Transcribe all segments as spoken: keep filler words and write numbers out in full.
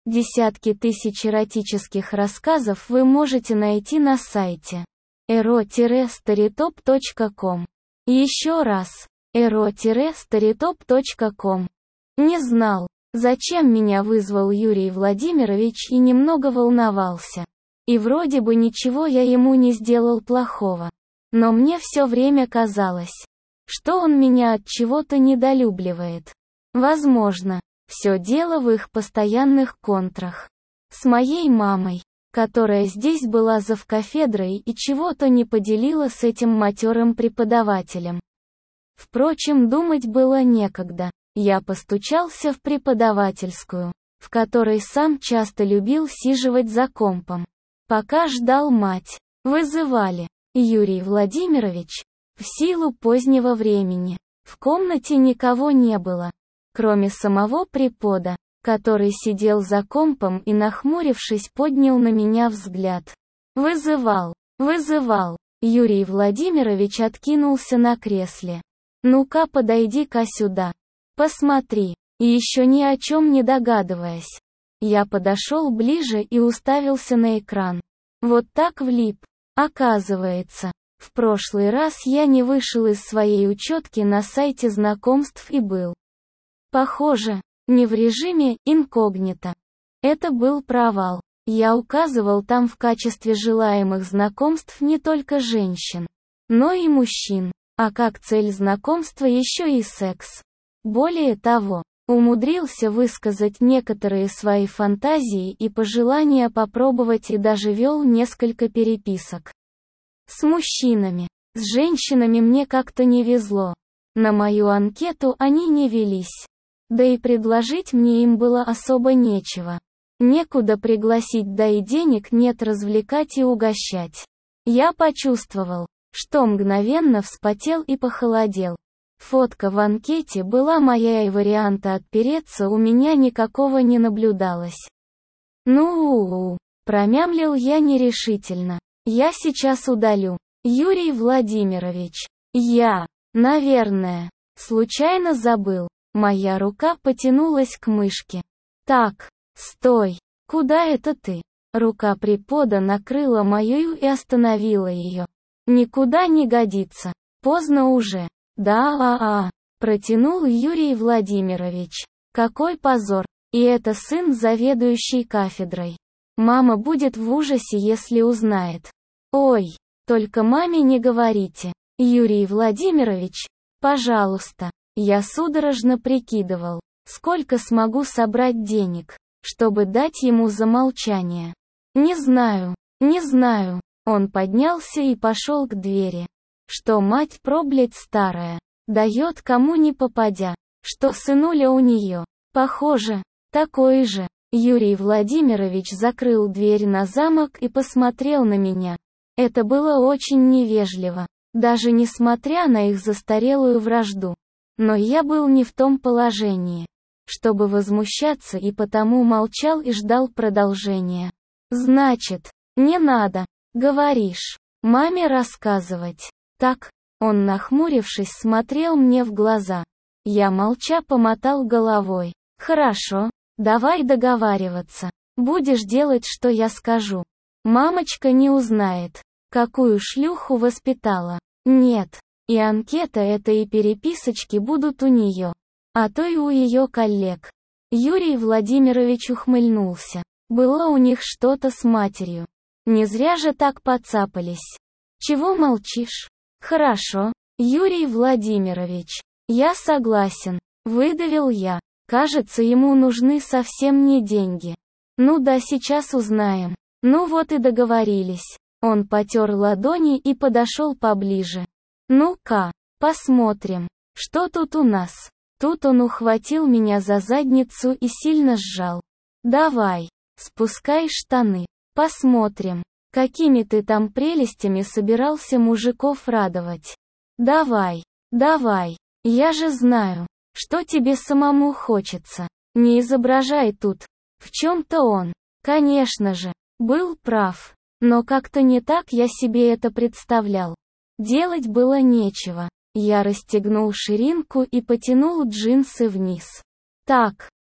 Десятки тысяч эротических рассказов вы можете найти на сайте эро старитоп точка ком. Еще раз, эро старитоп точка ком. Не знал, зачем меня вызвал Юрий Владимирович, и немного волновался. И вроде бы ничего я ему не сделал плохого. Но мне все время казалось, что он меня от чего-то недолюбливает. Возможно, все дело в их постоянных контрах. С моей мамой, которая здесь была завкафедрой и чего-то не поделила с этим матерым преподавателем. Впрочем, думать было некогда. Я постучался в преподавательскую, в которой сам часто любил сиживать за компом. Пока ждал мать, вызывали. Юрий Владимирович. В силу позднего времени, в комнате никого не было, кроме самого препода, который сидел за компом и, нахмурившись, поднял на меня взгляд. Вызывал, вызывал. Юрий Владимирович откинулся на кресле. Ну-ка, подойди-ка сюда. Посмотри. И еще ни о чем не догадываясь. Я подошел ближе и уставился на экран. Вот так влип. Оказывается, в прошлый раз я не вышел из своей учетки на сайте знакомств и был, похоже, не в режиме инкогнито. Это был провал. Я указывал там в качестве желаемых знакомств не только женщин, но и мужчин, а как цель знакомства еще и секс. Более того, умудрился высказать некоторые свои фантазии и пожелания попробовать и даже вел несколько переписок. С мужчинами. С женщинами мне как-то не везло. На мою анкету они не велись. Да и предложить мне им было особо нечего. Некуда пригласить, да и денег нет развлекать и угощать. Я почувствовал, что мгновенно вспотел и похолодел. Фотка в анкете была моя, и варианта отпереться у меня никакого не наблюдалось. Ну-у-у, промямлил я нерешительно. Я сейчас удалю. Юрий Владимирович. Я, наверное, случайно забыл. Моя рука потянулась к мышке. Так, стой. Куда это ты? Рука препода накрыла мою и остановила ее. Никуда не годится. Поздно уже. Да-а-а, протянул Юрий Владимирович. Какой позор. И это сын заведующей кафедрой. Мама будет в ужасе, если узнает. Ой, только маме не говорите. Юрий Владимирович, пожалуйста. Я судорожно прикидывал, сколько смогу собрать денег, чтобы дать ему за молчание. Не знаю, не знаю. Он поднялся и пошел к двери. Что мать проблядь старая, дает кому ни попадя. Что сынуля у нее, похоже, такой же. Юрий Владимирович закрыл дверь на замок и посмотрел на меня. Это было очень невежливо, даже несмотря на их застарелую вражду. Но я был не в том положении, чтобы возмущаться, и потому молчал и ждал продолжения. Значит, не надо, говоришь, маме рассказывать. Так, он, нахмурившись, смотрел мне в глаза. Я молча помотал головой. Хорошо. Давай договариваться. Будешь делать, что я скажу. Мамочка не узнает, какую шлюху воспитала. Нет. И анкета эта, и переписочки будут у нее. А то и у ее коллег. Юрий Владимирович ухмыльнулся. Было у них что-то с матерью. Не зря же так поцапались. Чего молчишь? Хорошо, Юрий Владимирович. Я согласен. Выдавил я. Кажется, ему нужны совсем не деньги. Ну да, сейчас узнаем. Ну вот и договорились. Он потер ладони и подошел поближе. Ну-ка, посмотрим, что тут у нас. Тут он ухватил меня за задницу и сильно сжал. Давай, спускай штаны. Посмотрим, какими ты там прелестями собирался мужиков радовать. Давай, давай, я же знаю, что тебе самому хочется. Не изображай тут. В чем-то он, конечно же, был прав. Но как-то не так я себе это представлял. Делать было нечего. Я расстегнул ширинку и потянул джинсы вниз. Так,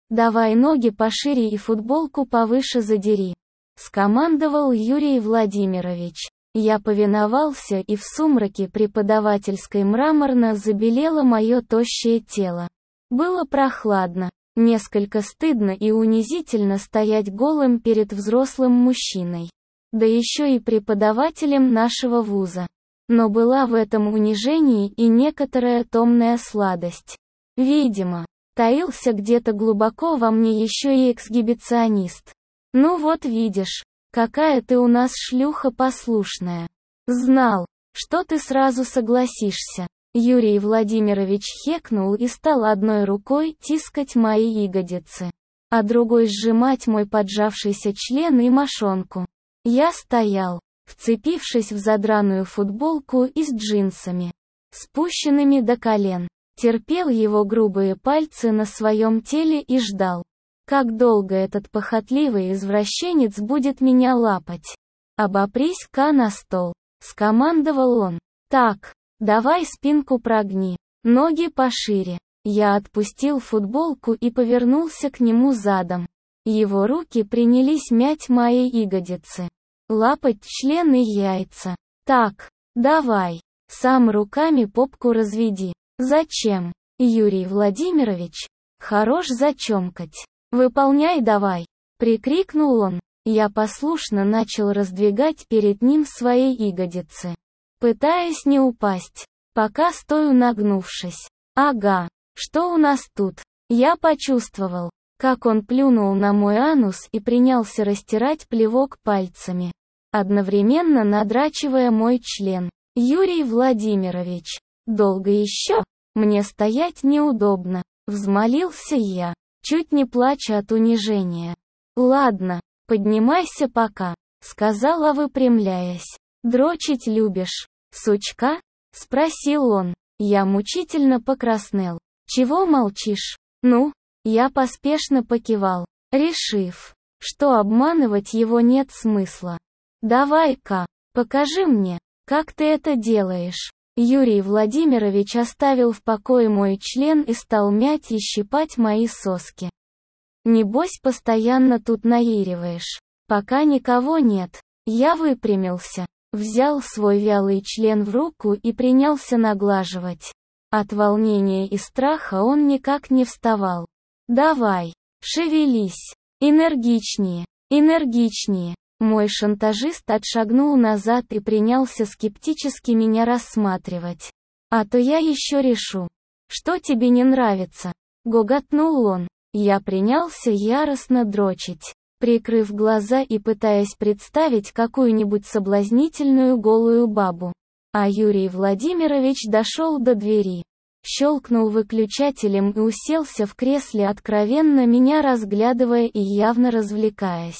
Давай ноги пошире и футболку повыше задери. Скомандовал Юрий Владимирович. Я повиновался, и в сумраке преподавательской мраморно забелело мое тощее тело. Было прохладно, несколько стыдно и унизительно стоять голым перед взрослым мужчиной. Да еще и преподавателем нашего вуза. Но была в этом унижении и некоторая томная сладость. Видимо, таился где-то глубоко во мне еще и эксгибиционист. Ну вот видишь, какая ты у нас шлюха послушная. Знал, что ты сразу согласишься. Юрий Владимирович хекнул и стал одной рукой тискать мои ягодицы, а другой сжимать мой поджавшийся член и мошонку. Я стоял, вцепившись в задраную футболку и с джинсами, спущенными до колен, терпел его грубые пальцы на своем теле и ждал, как долго этот похотливый извращенец будет меня лапать. «Обопрись-ка на стол», — скомандовал он. «Так, давай спинку прогни, ноги пошире». Я отпустил футболку и повернулся к нему задом. Его руки принялись мять мои ягодицы, лапать член и яйца. «Так, давай, сам руками попку разведи». «Зачем, Юрий Владимирович? Хорош зачомкать. Выполняй давай», — прикрикнул он. Я послушно начал раздвигать перед ним свои ягодицы, пытаясь не упасть, пока стою нагнувшись. «Ага, что у нас тут?» Я почувствовал, как он плюнул на мой анус и принялся растирать плевок пальцами, одновременно надрачивая мой член. «Юрий Владимирович, долго еще? Мне стоять неудобно», — взмолился я, чуть не плача от унижения. «Ладно, поднимайся пока», — сказала, выпрямляясь. «Дрочить любишь, сучка?» — спросил он. Я мучительно покраснел. «Чего молчишь?» «Ну?» Я поспешно покивал, решив, что обманывать его нет смысла. «Давай-ка, покажи мне, как ты это делаешь». Юрий Владимирович оставил в покое мой член и стал мять и щипать мои соски. «Небось постоянно тут наириваешь. Пока никого нет». Я выпрямился, взял свой вялый член в руку и принялся наглаживать. От волнения и страха он никак не вставал. «Давай, шевелись, энергичнее, энергичнее». Мой шантажист отшагнул назад и принялся скептически меня рассматривать. «А то я еще решу, что тебе не нравится», — гоготнул он. Я принялся яростно дрочить, прикрыв глаза и пытаясь представить какую-нибудь соблазнительную голую бабу. А Юрий Владимирович дошел до двери, щелкнул выключателем и уселся в кресле, откровенно меня разглядывая и явно развлекаясь.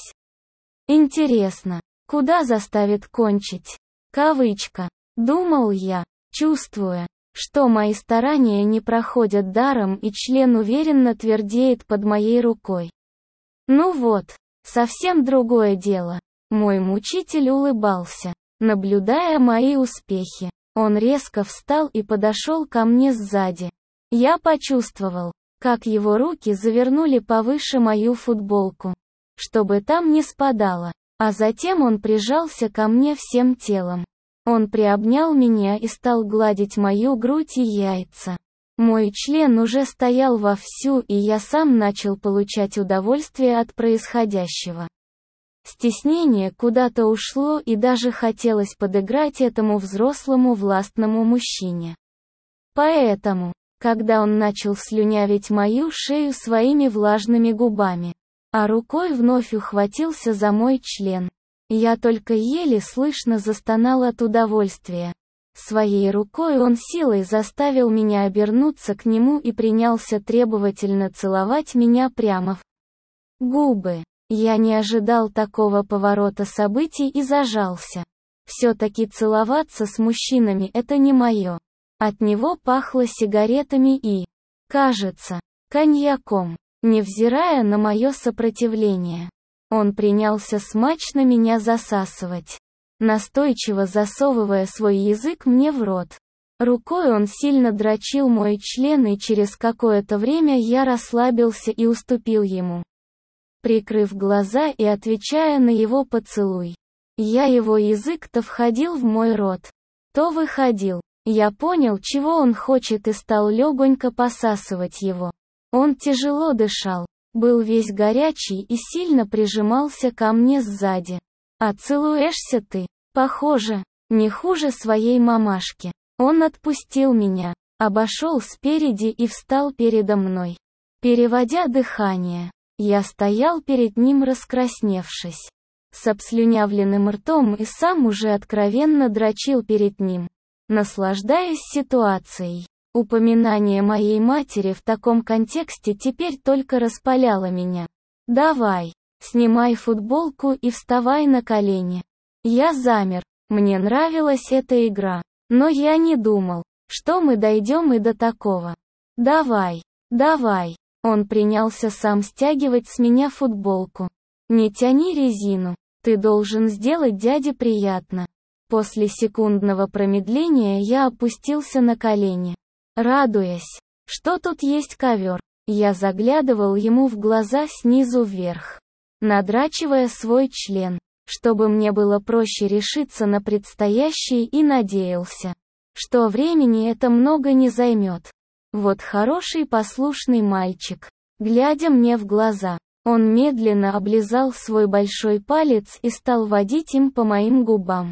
«Интересно, куда заставит кончить?» Кавычка. Думал я, чувствуя, что мои старания не проходят даром и член уверенно твердеет под моей рукой. Ну вот, совсем другое дело. Мой мучитель улыбался, наблюдая мои успехи. Он резко встал и подошел ко мне сзади. Я почувствовал, как его руки завернули повыше мою футболку, чтобы там не спадало, а затем он прижался ко мне всем телом. Он приобнял меня и стал гладить мою грудь и яйца. Мой член уже стоял вовсю, и я сам начал получать удовольствие от происходящего. Стеснение куда-то ушло, и даже хотелось подыграть этому взрослому властному мужчине. Поэтому, когда он начал слюнявить мою шею своими влажными губами, а рукой вновь ухватился за мой член, я только еле слышно застонал от удовольствия. Своей рукой он силой заставил меня обернуться к нему и принялся требовательно целовать меня прямо в губы. Я не ожидал такого поворота событий и зажался. Все-таки целоваться с мужчинами — это не мое. От него пахло сигаретами и, кажется, коньяком. Невзирая на мое сопротивление, он принялся смачно меня засасывать, настойчиво засовывая свой язык мне в рот. Рукой он сильно дрочил мой член, и через какое-то время я расслабился и уступил ему. Прикрыв глаза и отвечая на его поцелуй. Я его язык то входил в мой рот, то выходил. Я понял, чего он хочет, и стал легонько посасывать его. Он тяжело дышал, был весь горячий и сильно прижимался ко мне сзади. «А целуешься ты, похоже, не хуже своей мамашки». Он отпустил меня, обошел спереди и встал передо мной. Переводя дыхание, я стоял перед ним, раскрасневшись, с обслюнявленным ртом, и сам уже откровенно дрочил перед ним, наслаждаясь ситуацией. Упоминание моей матери в таком контексте теперь только распаляло меня. «Давай, снимай футболку и вставай на колени». Я замер, мне нравилась эта игра, но я не думал, что мы дойдем и до такого. «Давай, давай». Он принялся сам стягивать с меня футболку. «Не тяни резину, ты должен сделать дяде приятно». После секундного промедления я опустился на колени, радуясь, что тут есть ковер. Я заглядывал ему в глаза снизу вверх, надрачивая свой член, чтобы мне было проще решиться на предстоящее, и надеялся, что времени это много не займет. Вот хороший послушный мальчик. Глядя мне в глаза, он медленно облизал свой большой палец и стал водить им по моим губам,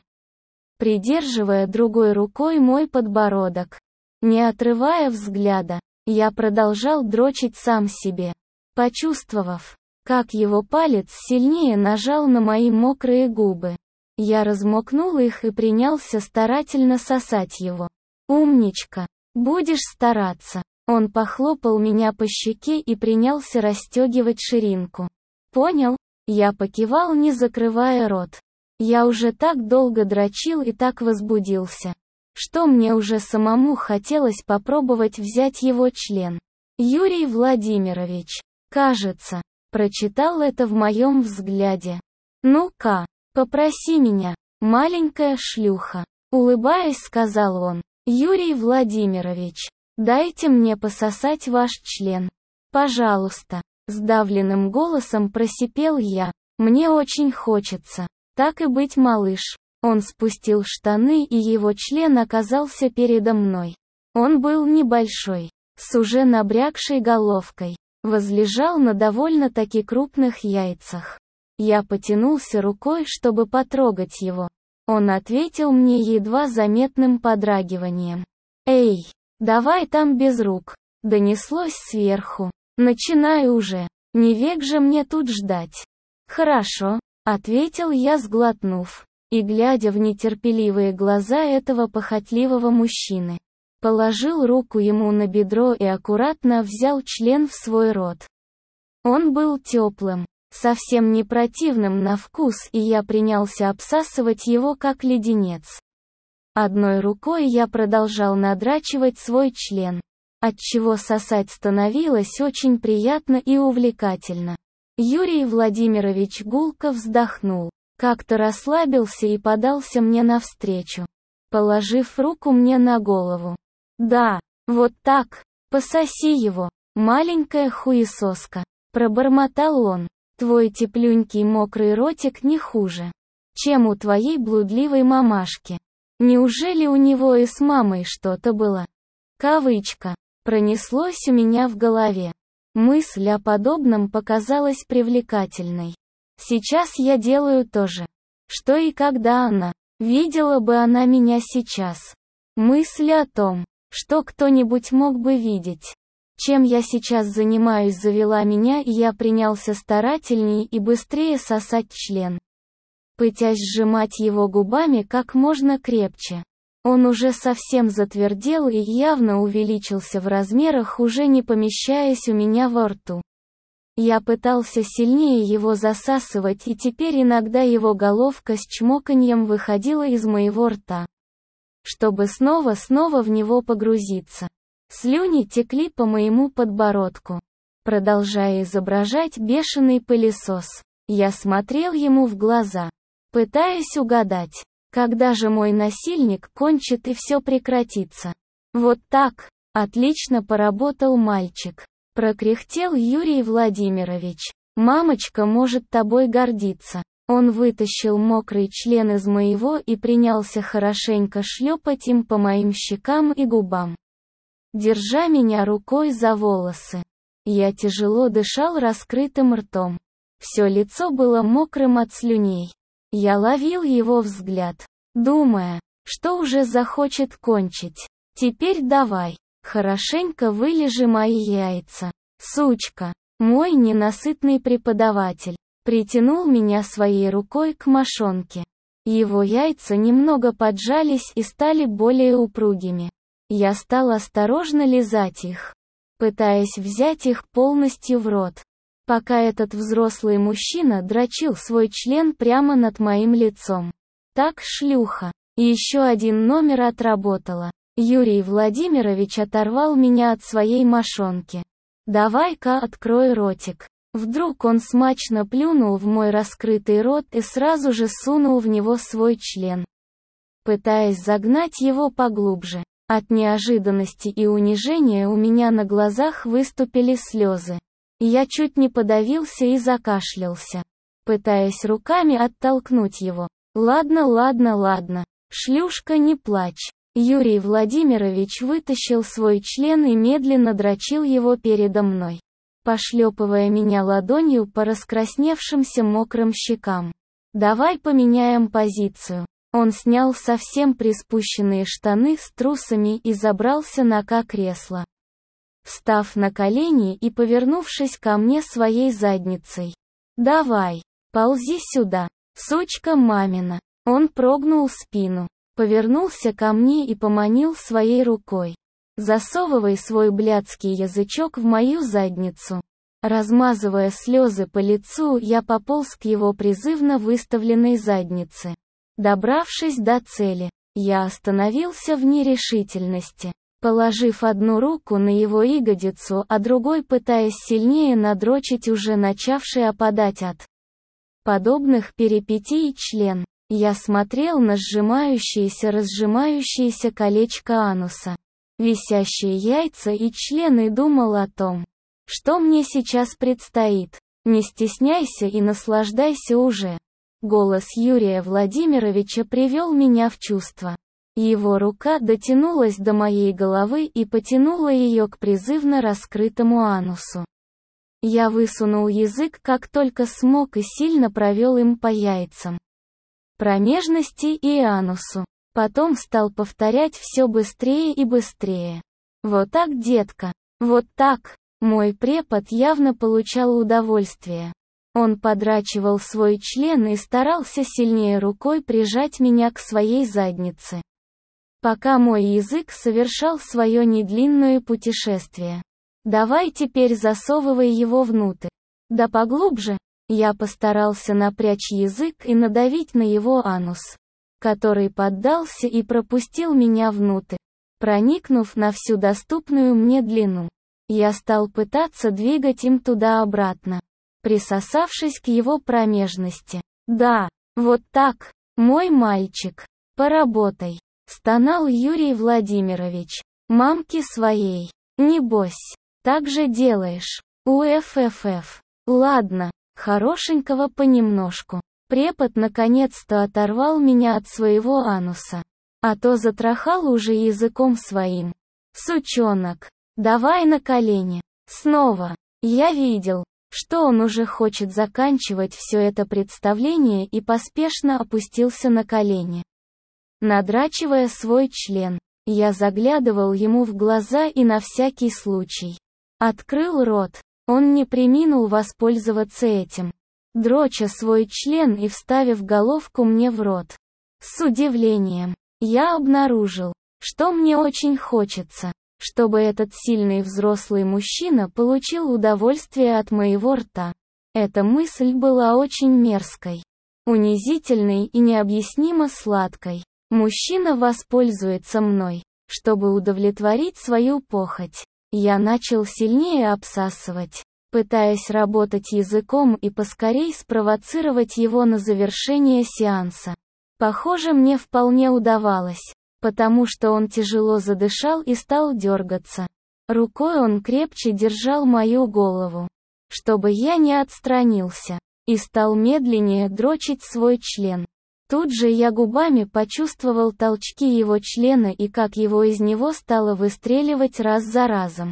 придерживая другой рукой мой подбородок. Не отрывая взгляда, я продолжал дрочить сам себе. Почувствовав, как его палец сильнее нажал на мои мокрые губы, я размокнул их и принялся старательно сосать его. «Умничка, будешь стараться». Он похлопал меня по щеке и принялся расстегивать ширинку. «Понял?» Я покивал, не закрывая рот. Я уже так долго дрочил и так возбудился, что мне уже самому хотелось попробовать взять его член. Юрий Владимирович, кажется, прочитал это в моем взгляде. «Ну-ка, попроси меня, маленькая шлюха», улыбаясь, сказал он. «Юрий Владимирович, дайте мне пососать ваш член. Пожалуйста», сдавленным голосом просипел я. «Мне очень хочется». «Так и быть, малыш». Он спустил штаны, и его член оказался передо мной. Он был небольшой, с уже набрякшей головкой, возлежал на довольно-таки крупных яйцах. Я потянулся рукой, чтобы потрогать его. Он ответил мне едва заметным подрагиванием. «Эй, давай там без рук», донеслось сверху. «Начинай уже, не век же мне тут ждать». «Хорошо», ответил я, сглотнув, и глядя в нетерпеливые глаза этого похотливого мужчины. Положил руку ему на бедро и аккуратно взял член в свой рот. Он был теплым, совсем не противным на вкус, и я принялся обсасывать его как леденец. Одной рукой я продолжал надрачивать свой член, отчего сосать становилось очень приятно и увлекательно. Юрий Владимирович гулко вздохнул, как-то расслабился и подался мне навстречу, положив руку мне на голову. «Да, вот так, пососи его, маленькая хуесоска», пробормотал он. «Твой теплюнький мокрый ротик не хуже, чем у твоей блудливой мамашки. Неужели у него и с мамой что-то было?» Кавычка. Пронеслось у меня в голове. Мысль о подобном показалась привлекательной. Сейчас я делаю то же, что и когда она. Видела бы она меня сейчас. Мысль о том, что кто-нибудь мог бы видеть, чем я сейчас занимаюсь, завела меня, и я принялся старательнее и быстрее сосать член, пытаясь сжимать его губами как можно крепче. Он уже совсем затвердел и явно увеличился в размерах, уже не помещаясь у меня во рту. Я пытался сильнее его засасывать, и теперь иногда его головка с чмоканьем выходила из моего рта, чтобы снова-снова в него погрузиться. Слюни текли по моему подбородку. Продолжая изображать бешеный пылесос, я смотрел ему в глаза, пытаясь угадать, Когда же мой насильник кончит и все прекратится? Вот так. Отлично поработал мальчик. Прокряхтел Юрий Владимирович. Мамочка может тобой гордиться. Он вытащил мокрый член из моего и принялся хорошенько шлепать им по моим щекам и губам, держа меня рукой за волосы. Я тяжело дышал раскрытым ртом. Все лицо было мокрым от слюней. Я ловил его взгляд, думая, что уже захочет кончить. Теперь давай, хорошенько вылижи мои яйца. Сучка, мой ненасытный преподаватель, притянул меня своей рукой к мошонке. Его яйца немного поджались и стали более упругими. Я стал осторожно лизать их, пытаясь взять их полностью в рот, пока этот взрослый мужчина дрочил свой член прямо над моим лицом. Так, шлюха. Еще один номер отработала. Юрий Владимирович оторвал меня от своей мошонки. Давай-ка открой ротик. Вдруг он смачно плюнул в мой раскрытый рот и сразу же сунул в него свой член, пытаясь загнать его поглубже. От неожиданности и унижения у меня на глазах выступили слезы. Я чуть не подавился и закашлялся, пытаясь руками оттолкнуть его. Ладно, ладно, ладно. Шлюшка, не плачь. Юрий Владимирович вытащил свой член и медленно дрочил его передо мной, пошлепывая меня ладонью по раскрасневшимся мокрым щекам. Давай поменяем позицию. Он снял совсем приспущенные штаны с трусами и забрался на ка-кресло, встав на колени и повернувшись ко мне своей задницей. Давай, ползи сюда, сучка мамина. Он прогнул спину, повернулся ко мне и поманил своей рукой. Засовывай свой блядский язычок в мою задницу. Размазывая слезы по лицу, я пополз к его призывно выставленной заднице. Добравшись до цели, я остановился в нерешительности, положив одну руку на его ягодицу, а другой пытаясь сильнее надрочить уже начавший опадать от подобных перипетий член. Я смотрел на сжимающееся-разжимающееся колечко ануса, висящие яйца и член и думал о том, что мне сейчас предстоит. Не стесняйся и наслаждайся уже. Голос Юрия Владимировича привел меня в чувство. Его рука дотянулась до моей головы и потянула ее к призывно раскрытому анусу. Я высунул язык как только смог и сильно провел им по яйцам, промежности и анусу. Потом стал повторять все быстрее и быстрее. Вот так, детка. Вот так. Мой препод явно получал удовольствие. Он подрачивал свой член и старался сильнее рукой прижать меня к своей заднице, пока мой язык совершал свое недлинное путешествие. Давай теперь засовывай его внутрь. Да поглубже. Я постарался напрячь язык и надавить на его анус, который поддался и пропустил меня внутрь, проникнув на всю доступную мне длину. Я стал пытаться двигать им туда-обратно, присосавшись к его промежности. Да, вот так, мой мальчик, поработай, стонал Юрий Владимирович. Мамки своей, небось, так же делаешь. Уффф. Ладно, хорошенького понемножку. Препод наконец-то оторвал меня от своего ануса, а то затрахал уже языком своим. Сучонок, давай на колени. Снова. Я видел, что он уже хочет заканчивать все это представление и поспешно опустился на колени, надрачивая свой член. Я заглядывал ему в глаза и на всякий случай открыл рот. Он не преминул воспользоваться этим, дроча свой член и вставив головку мне в рот. С удивлением я обнаружил, что мне очень хочется, чтобы этот сильный взрослый мужчина получил удовольствие от моего рта. Эта мысль была очень мерзкой, унизительной и необъяснимо сладкой. Мужчина воспользуется мной, чтобы удовлетворить свою похоть. Я начал сильнее обсасывать, пытаясь работать языком и поскорей спровоцировать его на завершение сеанса. Похоже, мне вполне удавалось, потому что он тяжело задышал и стал дергаться. Рукой он крепче держал мою голову, чтобы я не отстранился, и стал медленнее дрочить свой член. Тут же я губами почувствовал толчки его члена и как его из него стало выстреливать раз за разом,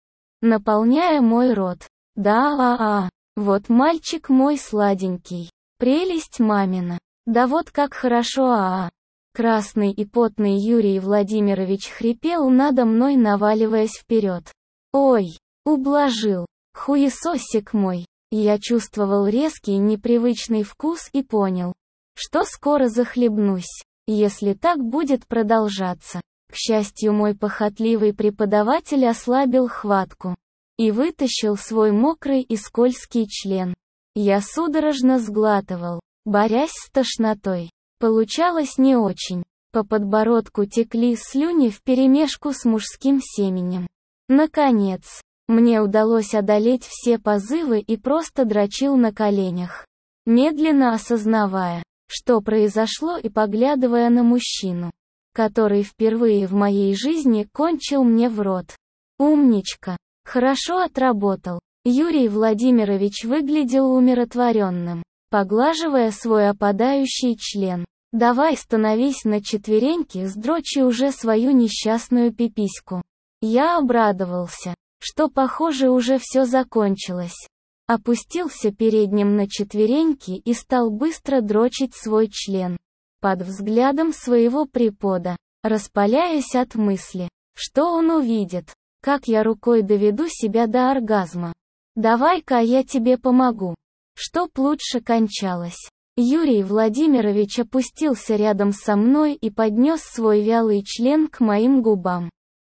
наполняя мой рот. Да-а-а, вот мальчик мой сладенький, прелесть мамина. Да вот как хорошо, а-а. Красный и потный Юрий Владимирович хрипел надо мной, наваливаясь вперед. Ой, ублажил, хуесосик мой. Я чувствовал резкий непривычный вкус и понял, что скоро захлебнусь, если так будет продолжаться. К счастью, мой похотливый преподаватель ослабил хватку и вытащил свой мокрый и скользкий член. Я судорожно сглатывал, борясь с тошнотой. Получалось не очень. По подбородку текли слюни вперемешку с мужским семенем. Наконец, мне удалось одолеть все позывы и просто дрочил на коленях, медленно осознавая, что произошло, и поглядывая на мужчину, который впервые в моей жизни кончил мне в рот. Умничка. Хорошо отработал. Юрий Владимирович выглядел умиротворенным, поглаживая свой опадающий член. Давай становись на четвереньки, сдрочи уже свою несчастную пипиську. Я обрадовался, что похоже уже все закончилось. Опустился перед ним на четвереньки и стал быстро дрочить свой член, под взглядом своего препода, распаляясь от мысли, что он увидит, как я рукой доведу себя до оргазма. Давай-ка я тебе помогу. Чтоб лучше кончалось. Юрий Владимирович опустился рядом со мной и поднес свой вялый член к моим губам.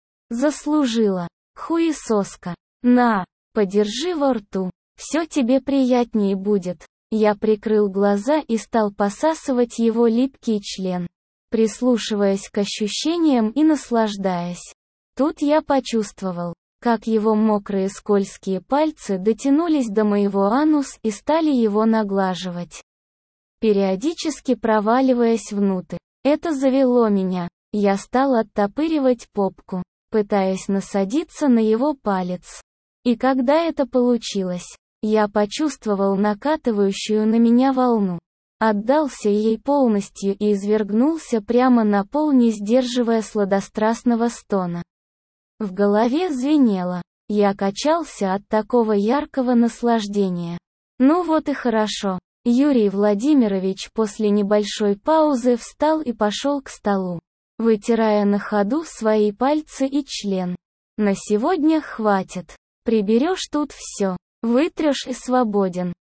Заслужила, хуесоска. На, подержи во рту. Все тебе приятнее будет. Я прикрыл глаза и стал посасывать его липкий член, прислушиваясь к ощущениям и наслаждаясь. Тут я почувствовал, как его мокрые скользкие пальцы дотянулись до моего ануса и стали его наглаживать, периодически проваливаясь внутрь. Это завело меня. Я стал оттопыривать попку, пытаясь насадиться на его палец. И когда это получилось, я почувствовал накатывающую на меня волну. Отдался ей полностью и извергнулся прямо на пол, не сдерживая сладострастного стона. В голове звенело. Я качался от такого яркого наслаждения. Ну вот и хорошо. Юрий Владимирович после небольшой паузы встал и пошел к столу, вытирая на ходу свои пальцы и член. На сегодня хватит. Приберешь тут все, вытрешь и свободен.